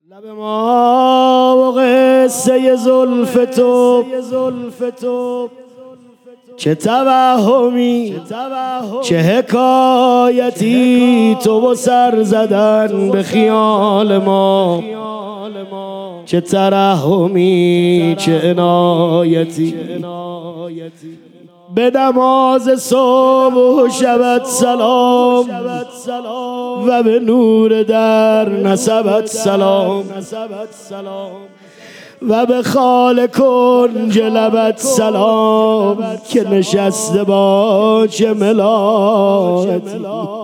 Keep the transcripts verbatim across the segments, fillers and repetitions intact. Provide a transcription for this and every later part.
لب ما و قصه زلف تو چه توهمی چه حکایتی، تو و سر زدن به خیال ما، چه ترحمی چه عنایتی. به نماز صبح و شبت سلام و به نور در نسبت سلام، و به خال کنج لبت سلام که نشسته با چه ملاحتی.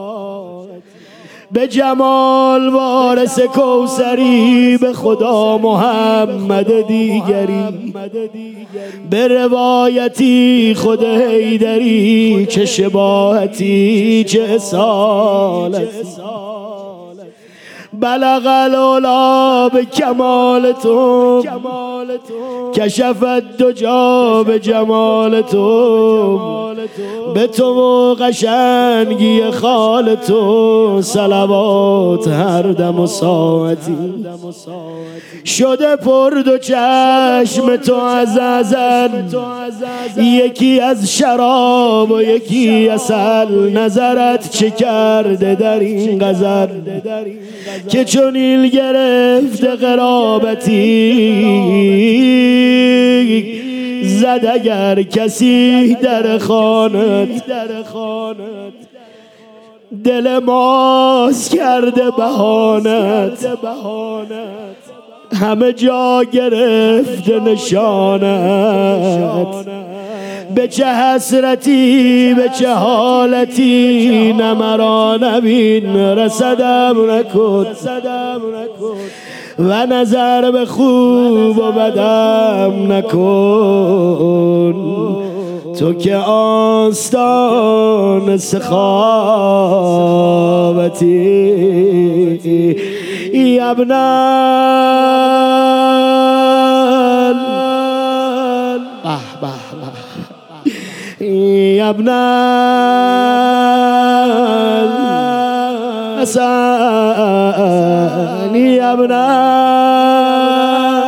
به جمال وارث کوثری، به خدا محمد دیگری، به روایتی خود حیدری، چه شباهتی چه اصالتی. بلغ العلا به کمال تو، کشفت دجا به جمال تو، به تو و قشنگی خال تو صلوات هر دم و ساعتی. شده پر دو چشم تو از ازل، یکی از شراب و یکی عسل، نظرت چه کرده در این غزل که چنین گرفته قرابتی. زد اگر کسی در خانت، دل ماست کرده بهانت، همه جا گرفته نشانت. به چه حسرتی به چه حالتی، نمرا نبین رسدم نکن، و نظر به خوب و بدم نکن. تو که آستان سخاوتی، یا ابنال یا ابنال حسن، یا ابنال